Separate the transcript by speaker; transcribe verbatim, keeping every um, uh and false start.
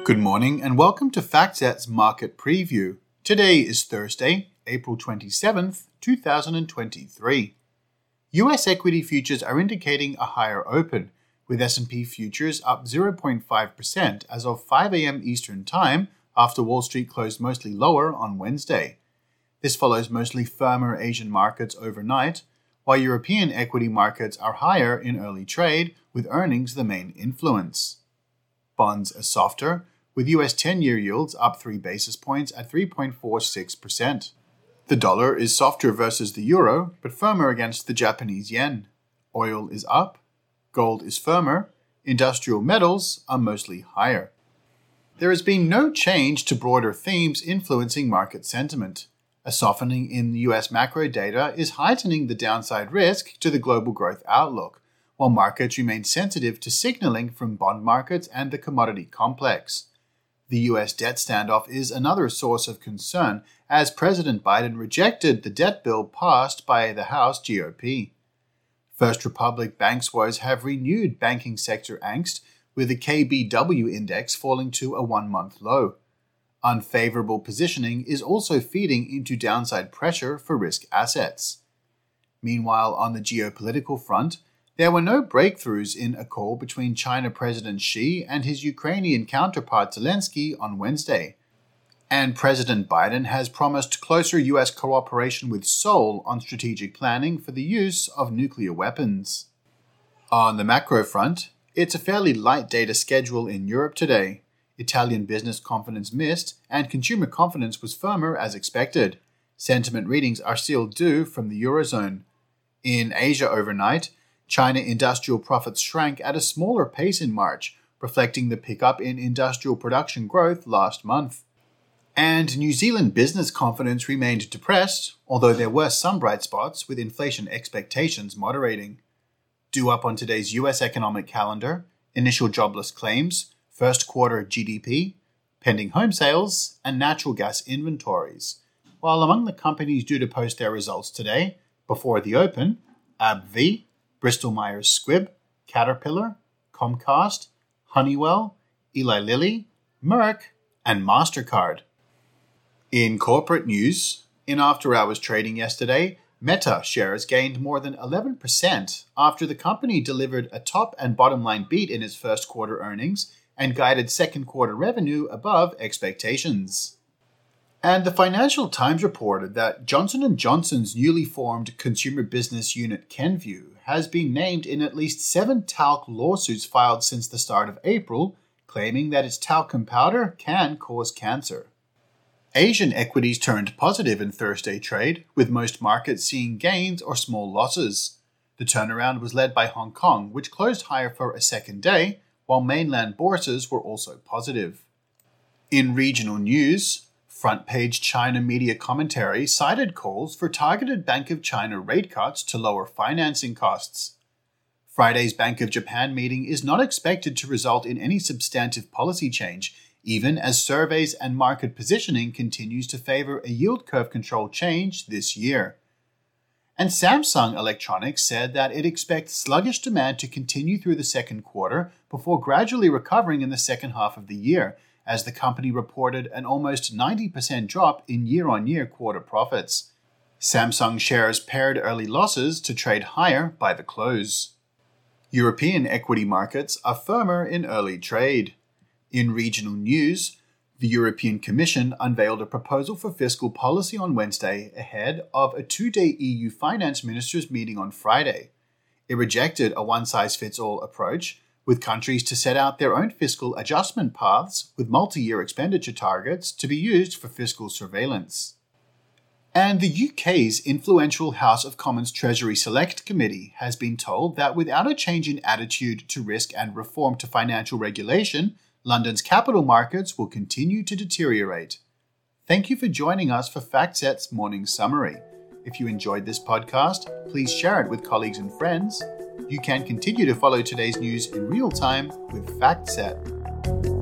Speaker 1: Good morning and welcome to FactSet's Market Preview. Today is Thursday, April twenty-seventh, two thousand twenty-three. U S equity futures are indicating a higher open, with S and P futures up zero point five percent as of five a.m. Eastern Time after Wall Street closed mostly lower on Wednesday. This follows mostly firmer Asian markets overnight, while European equity markets are higher in early trade, with earnings the main influence. Bonds are softer, with U S ten-year yields up three basis points at three point four six percent. The dollar is softer versus the euro, but firmer against the Japanese yen. Oil is up, gold is firmer, industrial metals are mostly higher. There has been no change to broader themes influencing market sentiment. A softening in U S macro data is heightening the downside risk to the global growth outlook, while markets remain sensitive to signaling from bond markets and the commodity complex. The U S debt standoff is another source of concern, as President Biden rejected the debt bill passed by the House G O P. First Republic bank woes have renewed banking sector angst, with the K B W index falling to a one-month low. Unfavorable positioning is also feeding into downside pressure for risk assets. Meanwhile, on the geopolitical front, there were no breakthroughs in a call between China President Xi and his Ukrainian counterpart Zelensky on Wednesday. And President Biden has promised closer U S cooperation with Seoul on strategic planning for the use of nuclear weapons. On the macro front, it's a fairly light data schedule in Europe today. Italian business confidence missed, and consumer confidence was firmer as expected. Sentiment readings are still due from the Eurozone. In Asia overnight, China industrial profits shrank at a smaller pace in March, reflecting the pickup in industrial production growth last month. And New Zealand business confidence remained depressed, although there were some bright spots with inflation expectations moderating. Due up on today's U S economic calendar, initial jobless claims, first quarter G D P, pending home sales, and natural gas inventories. While among the companies due to post their results today, before the open, A B V, Bristol-Myers Squibb, Caterpillar, Comcast, Honeywell, Eli Lilly, Merck, and MasterCard. In corporate news, in after-hours trading yesterday, Meta shares gained more than eleven percent after the company delivered a top and bottom line beat in its first quarter earnings and guided second quarter revenue above expectations. And the Financial Times reported that Johnson and Johnson's newly formed consumer business unit Kenvue has been named in at least seven talc lawsuits filed since the start of April, claiming that its talcum powder can cause cancer. Asian equities turned positive in Thursday trade, with most markets seeing gains or small losses. The turnaround was led by Hong Kong, which closed higher for a second day, while mainland bourses were also positive. In regional news, front-page China media commentary cited calls for targeted Bank of China rate cuts to lower financing costs. Friday's Bank of Japan meeting is not expected to result in any substantive policy change, even as surveys and market positioning continues to favor a yield curve control change this year. And Samsung Electronics said that it expects sluggish demand to continue through the second quarter before gradually recovering in the second half of the year, as the company reported an almost ninety percent drop in year-on-year quarter profits. Samsung shares paired early losses to trade higher by the close. European equity markets are firmer in early trade. In regional news, the European Commission unveiled a proposal for fiscal policy on Wednesday ahead of a two-day E U finance ministers meeting on Friday. It rejected a one-size-fits-all approach, with countries to set out their own fiscal adjustment paths with multi-year expenditure targets to be used for fiscal surveillance. And the U K's influential House of Commons Treasury Select Committee has been told that without a change in attitude to risk and reform to financial regulation, London's capital markets will continue to deteriorate. Thank you for joining us for FactSet's morning summary. If you enjoyed this podcast, please share it with colleagues and friends. You can continue to follow today's news in real time with FactSet.